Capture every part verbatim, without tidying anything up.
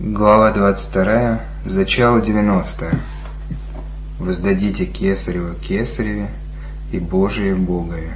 Глава двадцать вторая. Зачало девяностое. Воздадите Кесареву Кесареве и Божие Богове.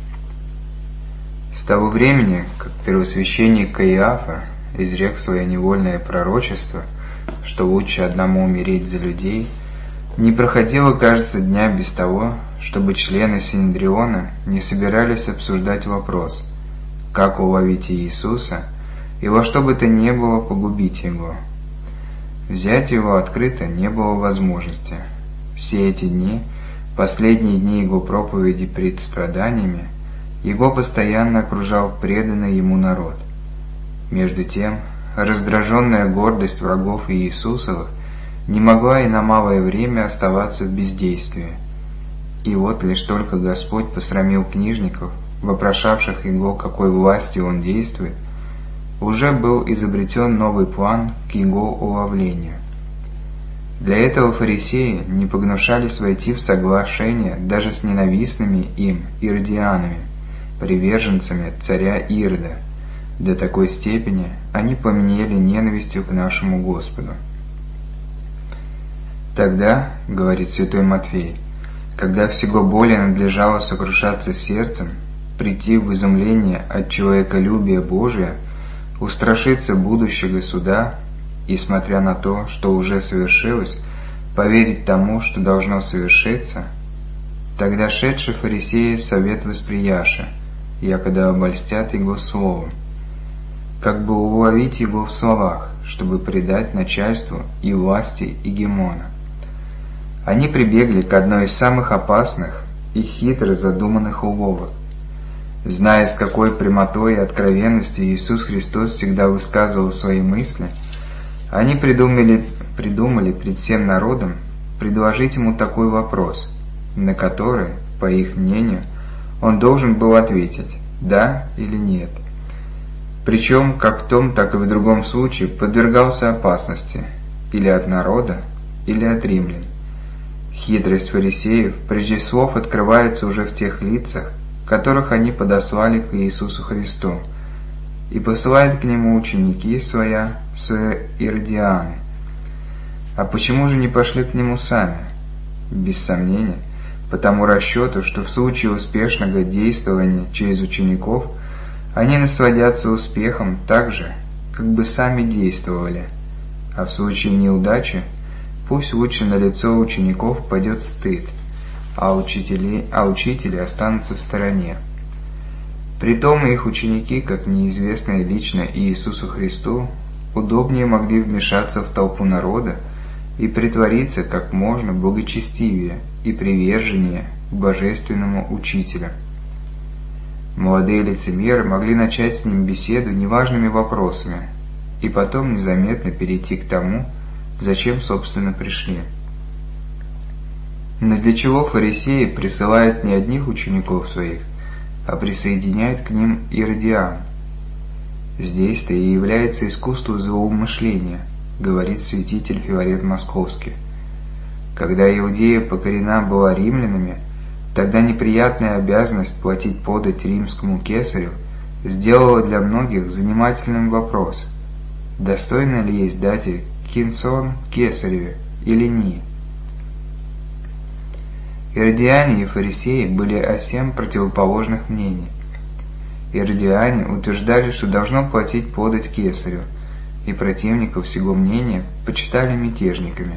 С того времени, как первосвященник Каиафа изрек свое невольное пророчество, что лучше одному умереть за людей, не проходило, кажется, дня без того, чтобы члены Синедриона не собирались обсуждать вопрос, как уловить Иисуса и во что бы то ни было погубить Его. Взять Его открыто не было возможности. Все эти дни, последние дни Его проповеди пред страданиями, Его постоянно окружал преданный Ему народ. Между тем, раздраженная гордость врагов Иисусовых не могла и на малое время оставаться в бездействии. И вот лишь только Господь посрамил книжников, вопрошавших Его, какой властью Он действует, уже был изобретен новый план к Его уловлению. Для этого фарисеи не погнушались войти в соглашение даже с ненавистными им иродианами, приверженцами царя Ирода. До такой степени они поменяли ненавистью к нашему Господу. «Тогда, — говорит святой Матфей, — когда всего более надлежало сокрушаться сердцем, прийти в изумление от человеколюбия Божия, устрашиться будущего суда и, смотря на то, что уже совершилось, поверить тому, что должно совершиться, тогда шедшие фарисеи совет восприяша, якогда обольстят Его словом, как бы уловить Его в словах, чтобы предать начальству и власти Игемона. Они прибегли к одной из самых опасных и хитро задуманных уловок. Зная, с какой прямотой и откровенностью Иисус Христос всегда высказывал свои мысли, они придумали, придумали пред всем народом предложить Ему такой вопрос, на который, по их мнению, Он должен был ответить «да» или «нет». Причем, как в том, так и в другом случае, подвергался опасности или от народа, или от римлян. Хитрость фарисеев прежде слов открывается уже в тех лицах, которых они подослали к Иисусу Христу, и посылают к Нему ученики своя с иродианы. А почему же не пошли к Нему сами? Без сомнения, по тому расчету, что в случае успешного действования через учеников они насладятся успехом так же, как бы сами действовали, а в случае неудачи пусть лучше на лицо учеников падет стыд, а учители, а учители останутся в стороне. Притом их ученики, как неизвестные лично Иисусу Христу, удобнее могли вмешаться в толпу народа и притвориться как можно благочестивее и приверженнее к божественному учителю. Молодые лицемеры могли начать с ним беседу неважными вопросами и потом незаметно перейти к тому, зачем, собственно, пришли. Но для чего фарисеи присылают не одних учеников своих, а присоединяют к ним иродиан? Здесь-то и является искусство злоумышления, говорит святитель Филарет Московский. Когда Иудея покорена была римлянами, тогда неприятная обязанность платить подать римскому кесарю сделала для многих занимательным вопрос, достойно ли есть дать кинсон кесареве или не. Иродиане и фарисеи были о сем противоположных мнений. Иродиане утверждали, что должно платить подать кесарю, и противников сего мнения почитали мятежниками.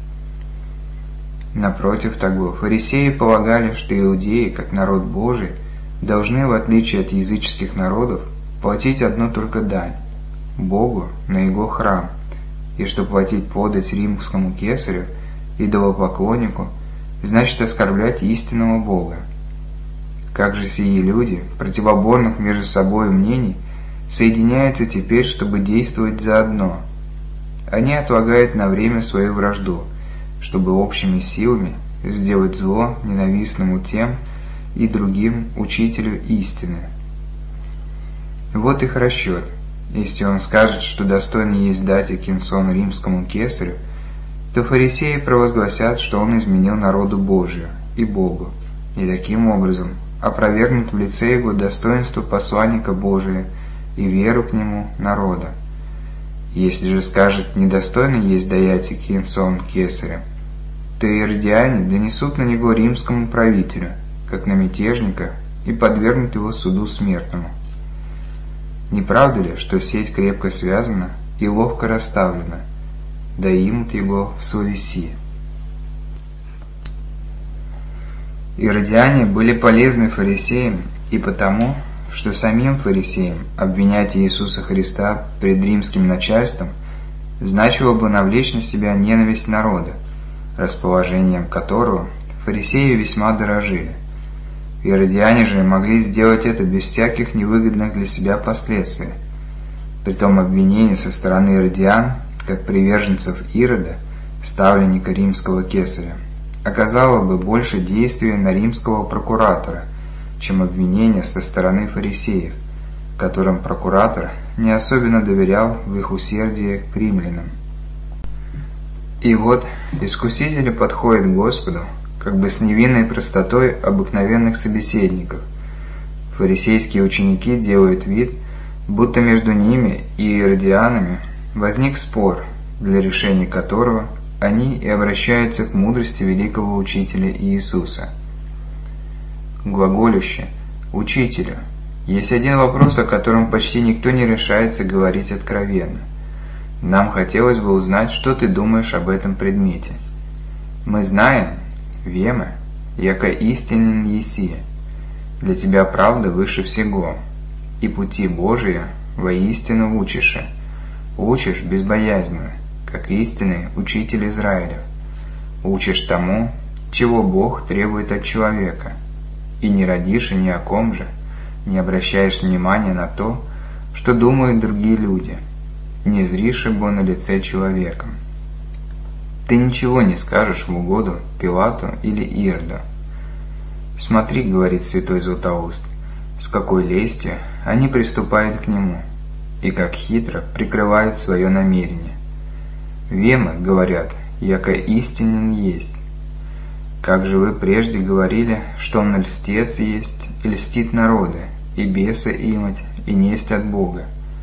Напротив того, фарисеи полагали, что иудеи, как народ Божий, должны, в отличие от языческих народов, платить одну только дань – Богу на Его храм, и что платить подать римскому кесарю, идолопоклоннику, значит оскорблять истинного Бога. Как же сии люди, противоборных между собой мнений, соединяются теперь, чтобы действовать заодно? Они отлагают на время свою вражду, чтобы общими силами сделать зло ненавистному тем и другим учителю истины. Вот их расчет. Если он скажет, что достойно есть дать кинсон римскому кесарю, то фарисеи провозгласят, что он изменил народу Божию и Богу, и таким образом опровергнут в лице его достоинство посланника Божия и веру к нему народа. Если же скажет: недостойно есть даять кинсон кесаря, то иродиане донесут на него римскому правителю, как на мятежника, и подвергнут его суду смертному. Не правда ли, что сеть крепко связана и ловко расставлена, да имут его в совеси? Иродиане были полезны фарисеям и потому, что самим фарисеям обвинять Иисуса Христа пред римским начальством значило бы навлечь на себя ненависть народа, расположением которого фарисеи весьма дорожили. Иродиане же могли сделать это без всяких невыгодных для себя последствий. Притом обвинение со стороны иродиан, как приверженцев Ирода, ставленника римского кесаря, оказало бы больше действия на римского прокуратора, чем обвинение со стороны фарисеев, которым прокуратор не особенно доверял в их усердии к римлянам. И вот искусители подходят к Господу как бы с невинной простотой обыкновенных собеседников. Фарисейские ученики делают вид, будто между ними и иродианами возник спор, для решения которого они и обращаются к мудрости великого учителя Иисуса. Глаголюще: «Учителю, есть один вопрос, о котором почти никто не решается говорить откровенно. Нам хотелось бы узнать, что ты думаешь об этом предмете. Мы знаем, вема, яко истинен еси, для тебя правда выше всего, и пути Божия воистину учишь, учишь безбоязненно, как истинный учитель Израиля, учишь тому, чего Бог требует от человека, и не родишь ни о ком же, не обращаешь внимания на то, что думают другие люди, не зришь бы на лице человеком. Ты ничего не скажешь в угоду Пилату или Ироду. Смотри, — говорит святой Златоуст, — с какой лестью они приступают к нему, и как хитро прикрывают свое намерение. Вема, говорят, яко истинен есть. Как же вы прежде говорили, что он льстец есть, и льстит народы, и бесы имать, и несть от Бога.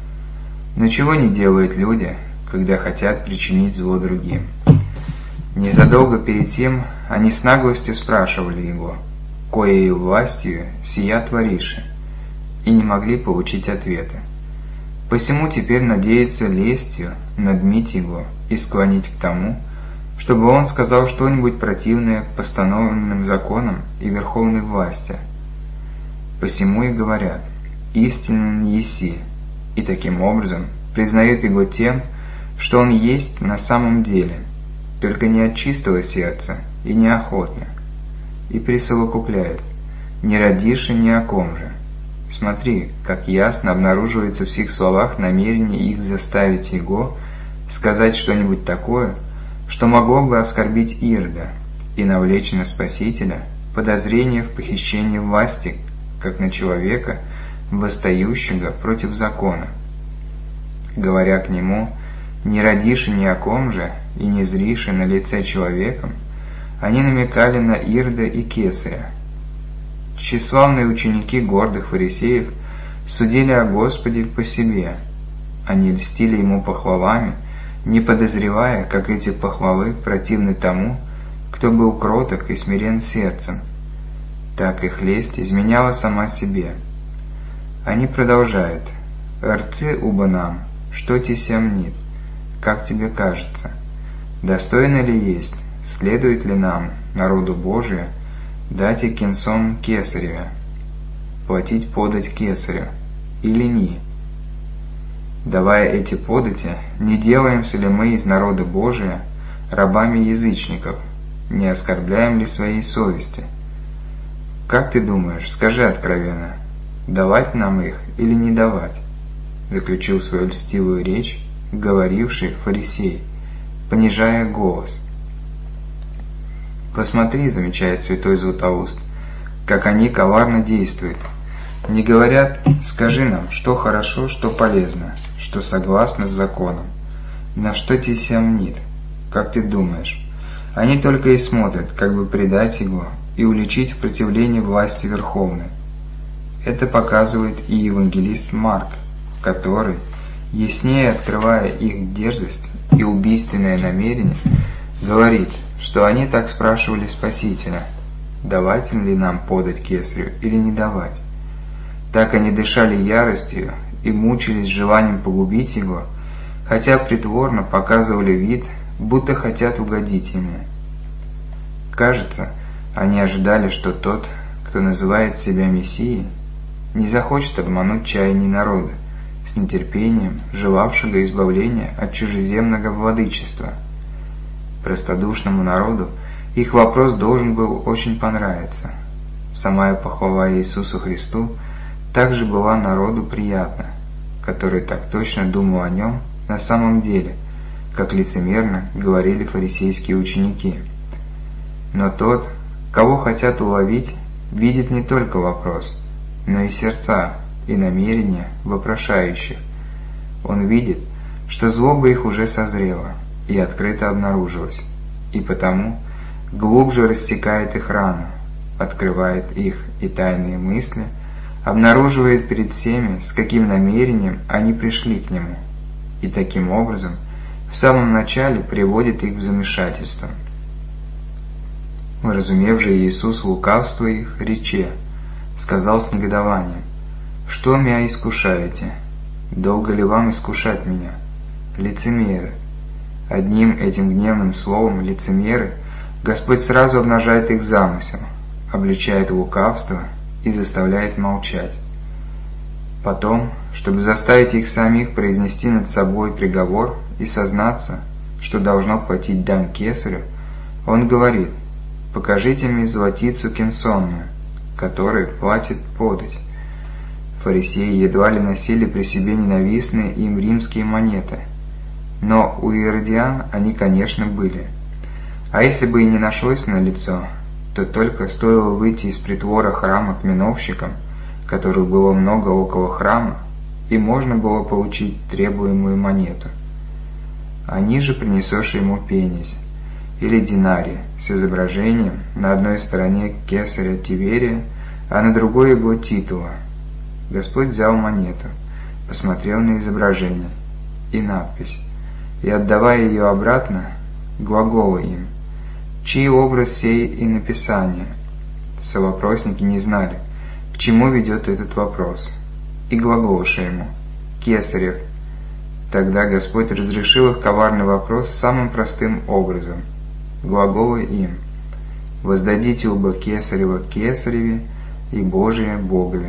Но чего не делают люди, когда хотят причинить зло другим? Незадолго перед тем они с наглостью спрашивали его, коею властью сия твориши, и не могли получить ответа. Посему теперь надеются лестью надмить его и склонить к тому, чтобы он сказал что-нибудь противное к постановленным законам и верховной власти. Посему и говорят: истинен еси, и таким образом признают его тем, что он есть на самом деле, только не от чистого сердца и неохотно, и присовокупляют: не родишь и ни о ком же. Смотри, как ясно обнаруживается в сих словах намерение их заставить его сказать что-нибудь такое, что могло бы оскорбить Ирода и навлечь на Спасителя подозрение в похищении власти, как на человека, восстающего против закона. Говоря к нему: не родишь и ни о ком же, и не зришь и на лице человеком, они намекали на Ирода и Кесаря. Тщеславные ученики гордых фарисеев судили о Господе по себе. Они льстили ему похвалами, не подозревая, как эти похвалы противны тому, кто был кроток и смирен сердцем. Так их лесть изменяла сама себе. Они продолжают: «Рцы уба нам, что теся мнит, как тебе кажется? Достойно ли есть, следует ли нам, народу Божию, дать и кинсон кесареве, платить подать кесарю, или не? Давая эти подати, не делаемся ли мы из народа Божия рабами язычников, не оскорбляем ли своей совести? Как ты думаешь, скажи откровенно, давать нам их или не давать?» Заключил свою льстивую речь говоривший фарисей, понижая голос. «Посмотри, — замечает святой Златоуст, — как они коварно действуют. Не говорят: скажи нам, что хорошо, что полезно, что согласно с законом, на что теся мнит. Как ты думаешь, они только и смотрят, как бы предать его и уличить в противлении власти верховной. Это показывает и евангелист Марк, который, яснее открывая их дерзость и убийственное намерение, говорит, что они так спрашивали Спасителя, давать ли нам подать кесарю или не давать. Так они дышали яростью и мучились желанием погубить его, хотя притворно показывали вид, будто хотят угодить ему. Кажется, они ожидали, что тот, кто называет себя Мессией, не захочет обмануть чаяний народа, с нетерпением желавшего избавления от чужеземного владычества. Простодушному народу их вопрос должен был очень понравиться. Самая похвала Иисусу Христу также была народу приятна, который так точно думал о нем на самом деле, как лицемерно говорили фарисейские ученики. Но тот, кого хотят уловить, видит не только вопрос, но и сердца и намерения вопрошающих. Он видит, что злоба их уже созрела и открыто обнаружилась, и потому глубже растекает их рану, открывает их и тайные мысли, обнаруживает перед всеми, с каким намерением они пришли к нему, и таким образом в самом начале приводит их в замешательство. Уразумев же Иисус лукавство их, рече, сказал с негодованием: «Что мя искушаете? Долго ли вам искушать меня? Лицемеры!» Одним этим гневным словом «лицемеры» Господь сразу обнажает их замысел, обличает лукавство и заставляет молчать. Потом, чтобы заставить их самих произнести над собой приговор и сознаться, что должно платить дань кесарю, Он говорит: «Покажите мне золотицу кенсонную, которой платит подать». Фарисеи едва ли носили при себе ненавистные им римские монеты, но у иродиан они, конечно, были. А если бы и не нашлось налицо, то только стоило выйти из притвора храма к миновщикам, которых было много около храма, и можно было получить требуемую монету. Они же принесешь ему пенись или динарий с изображением на одной стороне кесаря Тиверия, а на другой его титула. Господь взял монету, посмотрел на изображение и надпись, и, отдавая ее обратно, глагола им: «Чей образ сей и написание?» Совопросники не знали, к чему ведет этот вопрос, и глаголша ему: «Кесарев». Тогда Господь разрешил их коварный вопрос самым простым образом. Глагола им: «Воздадите оба Кесарева Кесареве и Божие Богове».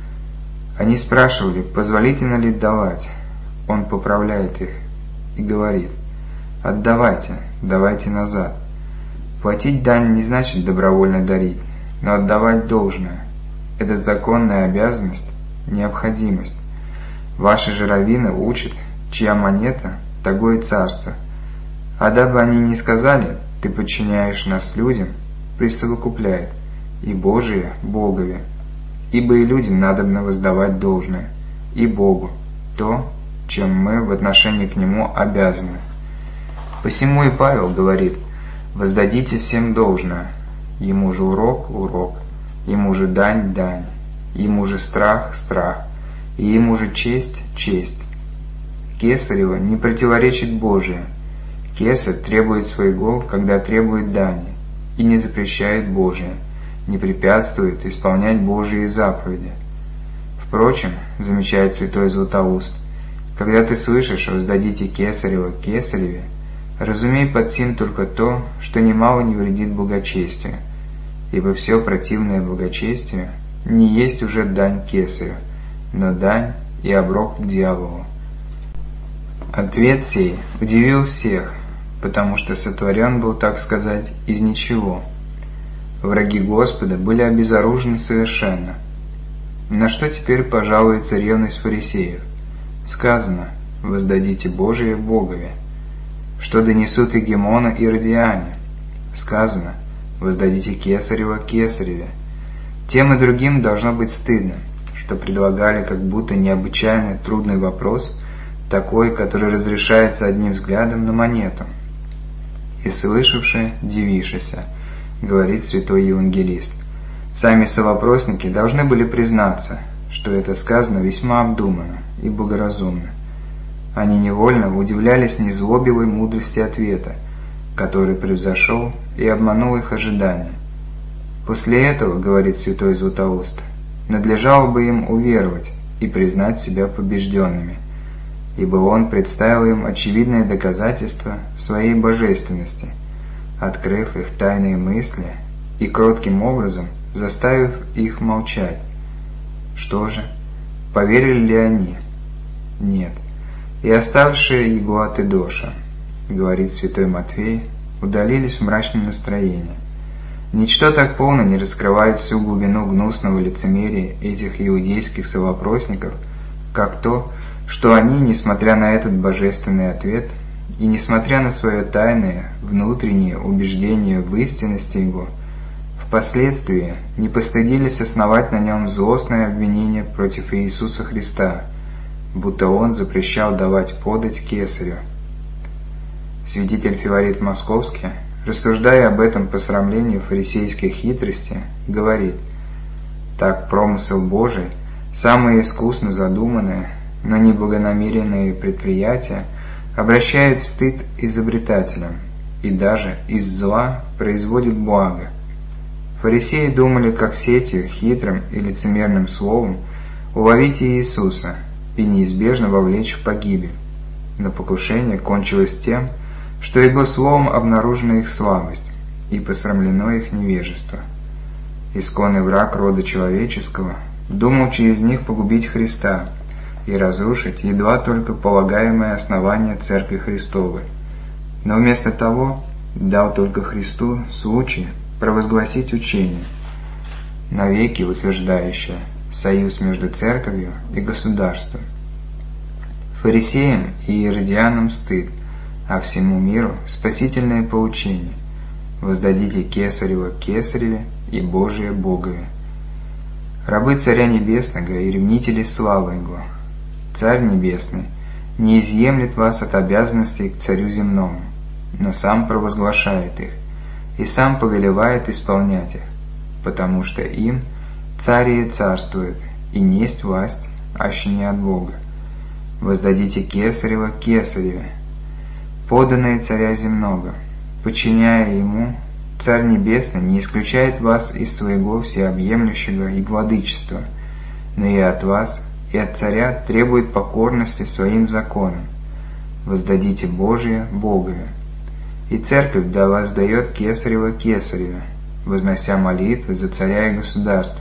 Они спрашивали, позволительно ли давать. Он поправляет их и говорит: «Отдавайте, давайте назад». Платить дань не значит добровольно дарить, но отдавать должное. Это законная обязанность, необходимость. Ваши же раввины учат, чья монета, того и царство. А дабы они не сказали: «Ты подчиняешь нас людям», присовокупляет: «И Божие Богове». Ибо и людям надобно воздавать должное, и Богу то, чем мы в отношении к Нему обязаны. Посему и Павел говорит: «Воздадите всем должное, ему же урок – урок, ему же дань – дань, ему же страх – страх, и ему же честь – честь». Кесарево не противоречит Божие. Кесарь требует своего, когда требует дани, и не запрещает Божие, не препятствует исполнять Божьи заповеди. Впрочем, замечает святой Златоуст, когда ты слышишь «воздадите Кесарева Кесареве», разумей под сим только то, что немало не вредит благочестию, ибо все противное благочестию не есть уже дань Кесарю, но дань и оброк к дьяволу. Ответ сей удивил всех, потому что сотворен был, так сказать, из ничего. Враги Господа были обезоружены совершенно. На что теперь пожалуется ревность фарисеев? Сказано: «Воздадите Божие Богове». Что донесут Егемона и Иродиане? Сказано: «Воздадите Кесарева Кесареве». Тем и другим должно быть стыдно, что предлагали как будто необычайно трудный вопрос, такой, который разрешается одним взглядом на монету. «И слышавши, дивишися», говорит святой евангелист. Сами совопросники должны были признаться, что это сказано весьма обдуманно и благоразумно. они невольно удивлялись незлобивой мудрости ответа, который превзошел и обманул их ожидания. После этого, говорит святой Златоуст, надлежало бы им уверовать и признать себя побежденными, ибо он представил им очевидное доказательство своей божественности, открыв их тайные мысли и кротким образом заставив их молчать. Что же, поверили ли они? Нет. И оставшие его от Идоша, говорит святой Матфей, удалились в мрачном настроении. Ничто так полно не раскрывает всю глубину гнусного лицемерия этих иудейских совопросников, как то, что они, несмотря на этот божественный ответ и несмотря на свое тайное, внутреннее убеждение в истинности его, впоследствии не постыдились основать на нем злостное обвинение против Иисуса Христа, будто он запрещал давать подать кесарю. Святитель Фиварит Московский, рассуждая об этом посрамлении фарисейской хитрости, говорит: «Так промысел Божий, самые искусно задуманные, но неблагонамеренные предприятия обращают в стыд изобретателям и даже из зла производит благо». Фарисеи думали, как сетью, хитрым и лицемерным словом уловить Иисуса и неизбежно вовлечь в погибель. Но покушение кончилось тем, что его словом обнаружена их слабость и посрамлено их невежество. Исконный враг рода человеческого думал через них погубить Христа и разрушить едва только полагаемое основание Церкви Христовой, но вместо того дал только Христу случай провозгласить учение, навеки утверждающее союз между Церковью и государством. Фарисеям и иродианам стыд, а всему миру спасительное поучение: воздадите Кесарева Кесареве и Божие Богове. Рабы Царя Небесного и ревнители славы Его, Царь Небесный не изъемлет вас от обязанностей к Царю земному, но сам провозглашает их и сам повелевает исполнять их, потому что им Царь царствует, и несть власть, аще не от Бога. Воздадите Кесарева Кесареве, поданное Царя земного, подчиняя Ему, Царь Небесный не исключает вас из своего всеобъемлющего и владычества, но и от вас, и от Царя требует покорности своим законам. Воздадите Божие Богове. И Церковь до вас дает Кесарева Кесареве, вознося молитвы за Царя и государство,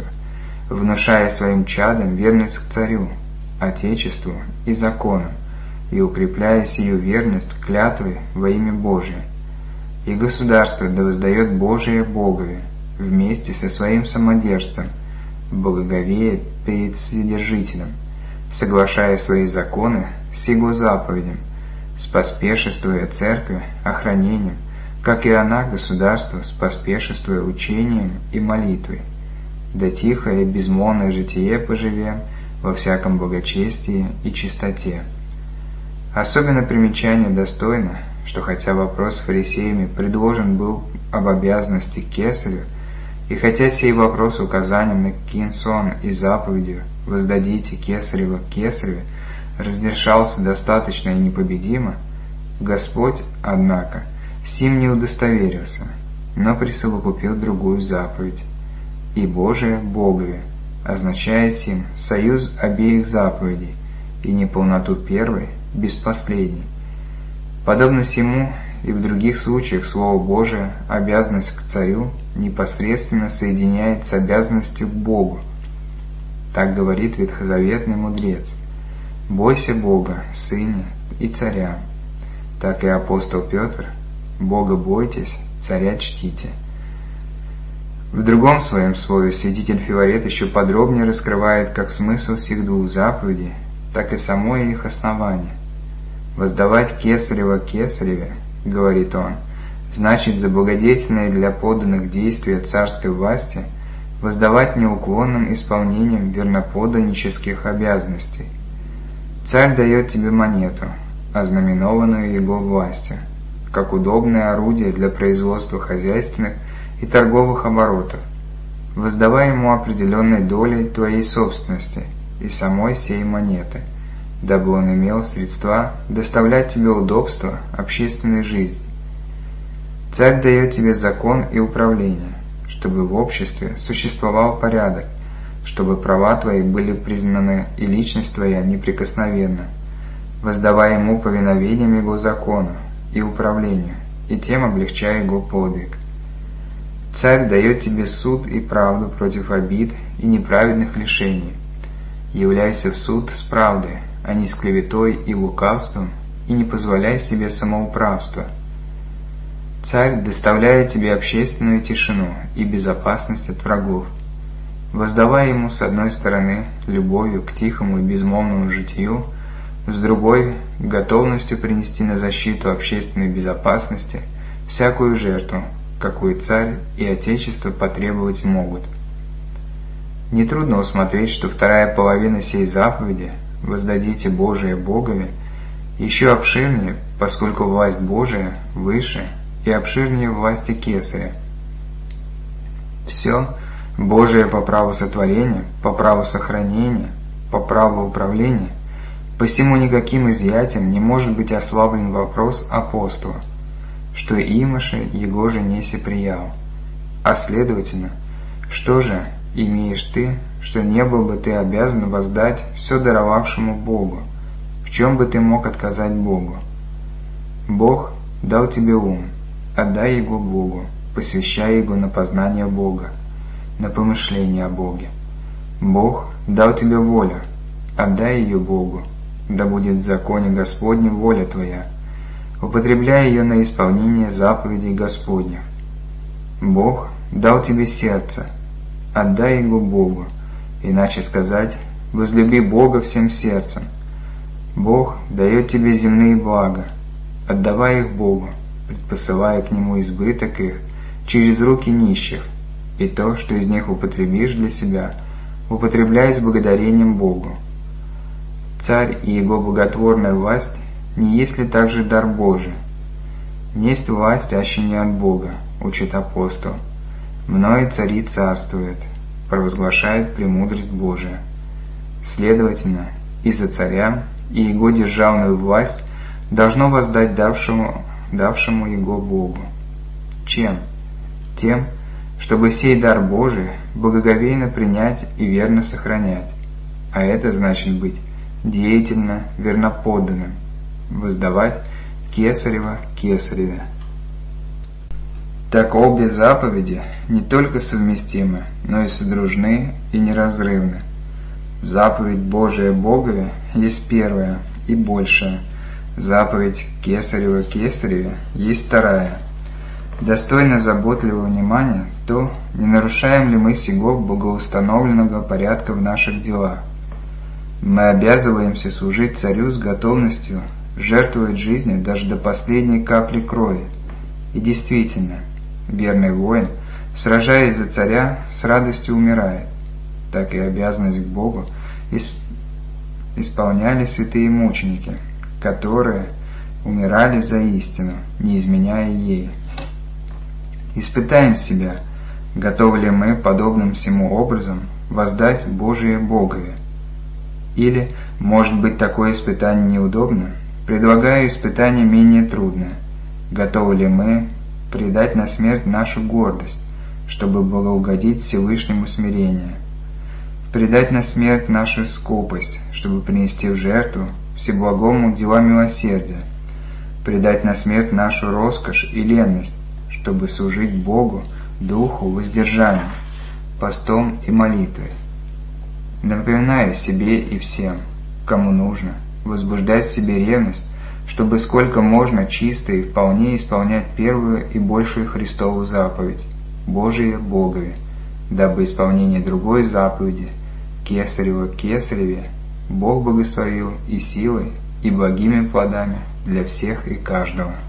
внушая своим чадам верность к Царю, Отечеству и законам, и укрепляя сию верность клятвой во имя Божие. И государство да воздает Божие Богове вместе со своим самодержцем, благоговея перед Вседержителем, соглашая свои законы с Его заповедям, споспешествуя Церкви охранением, как и она, государство, споспешествуя учением и молитвой. Да тихое и безмолвное житие поживем во всяком благочестии и чистоте. Особенно примечание достойно, что хотя вопрос с фарисеями предложен был об обязанности к кесарю, и хотя сей вопрос указанием на кинсон и заповедью «воздадите кесарева кесареве» разрешался достаточно и непобедимо, Господь, однако, сим не удостоверился, но присовокупил другую заповедь «и Божие Богове», означая сим союз обеих заповедей и неполноту первой без последней. Подобно сему и в других случаях Слово Божие обязанность к Царю непосредственно соединяет с обязанностью к Богу. Так говорит ветхозаветный мудрец: «Бойся Бога, Сыне и Царя». Так и апостол Петр: «Бога бойтесь, Царя чтите». В другом своем слове святитель Фиварет еще подробнее раскрывает как смысл всех двух заповедей, так и само их основание. «Воздавать кесарева кесареве, — говорит он, — значит за благодетельные для подданных действия царской власти воздавать неуклонным исполнением верноподданнических обязанностей. Царь дает тебе монету, ознаменованную его властью, как удобное орудие для производства хозяйственных и торговых оборотов, воздавая ему определенной долей твоей собственности и самой сей монеты, дабы он имел средства доставлять тебе удобства общественной жизни. Царь дает тебе закон и управление, чтобы в обществе существовал порядок, чтобы права твои были признаны и личность твоя неприкосновенна, воздавая ему повиновением его закону и управлению, и тем облегчая его подвиг. Царь дает тебе суд и правду против обид и неправедных лишений. Являйся в суд с правдой, а не с клеветой и лукавством, и не позволяй себе самоуправства. Царь доставляет тебе общественную тишину и безопасность от врагов, воздавая ему с одной стороны любовью к тихому и безмолвному житию, с другой – готовностью принести на защиту общественной безопасности всякую жертву, какую царь и отечество потребовать могут. Нетрудно усмотреть, что вторая половина сей заповеди «Воздадите Божие Богове» еще обширнее, поскольку власть Божия выше и обширнее власти Кесаря. Все Божие по праву сотворения, по праву сохранения, по праву управления, посему никаким изъятием не может быть ослаблен вопрос апостола, что имаше его же неси приял. А следовательно, что же имеешь ты, что не был бы ты обязан воздать все даровавшему Богу? В чем бы ты мог отказать Богу? Бог дал тебе ум, отдай его Богу, посвящай его на познание Бога, на помышление о Боге. Бог дал тебе волю, отдай ее Богу, да будет в законе Господнем воля твоя, употребляй ее на исполнение заповедей Господних. Бог дал тебе сердце, отдай его Богу, иначе сказать, возлюби Бога всем сердцем. Бог дает тебе земные блага, отдавай их Богу, предпосылая к Нему избыток их через руки нищих, и то, что из них употребишь для себя, употребляй с благодарением Богу. Царь и его благотворная власть не есть ли также дар Божий? Несть власть, аще не от Бога, учит апостол. Мною цари царствуют, провозглашает премудрость Божия. Следовательно, и за царя, и его державную власть должно воздать давшему, давшему его Богу. Чем? Тем, чтобы сей дар Божий благоговейно принять и верно сохранять, а это значит быть деятельно верноподданным, воздавать Кесарева Кесареве. Так обе заповеди не только совместимы, но и содружны и неразрывны. Заповедь Божия Богове есть первая и большая, заповедь Кесарева Кесареве есть вторая. Достойно заботливого внимания то, не нарушаем ли мы сего богоустановленного порядка в наших делах. Мы обязываемся служить царю с готовностью, жертвовать жизнью даже до последней капли крови. И действительно, верный воин, сражаясь за царя, с радостью умирает. Так и обязанность к Богу исполняли святые мученики, которые умирали за истину, не изменяя ей. Испытаем себя, готовы ли мы подобным всему образом воздать Божие Богове. Или, может быть, такое испытание неудобно? Предлагаю испытание менее трудное. Готовы ли мы предать на смерть нашу гордость, чтобы благоугодить Всевышнему смирение? Предать на смерть нашу скупость, чтобы принести в жертву Всеблагому дела милосердия? Предать на смерть нашу роскошь и ленность, чтобы служить Богу, Духу, воздержанием, постом и молитвой? Напоминая себе и всем, кому нужно, возбуждать в себе ревность, чтобы сколько можно чисто и вполне исполнять первую и большую Христову заповедь Божие Богове, дабы исполнение другой заповеди Кесарева Кесареве Бог благословил и силой, и благими плодами для всех и каждого.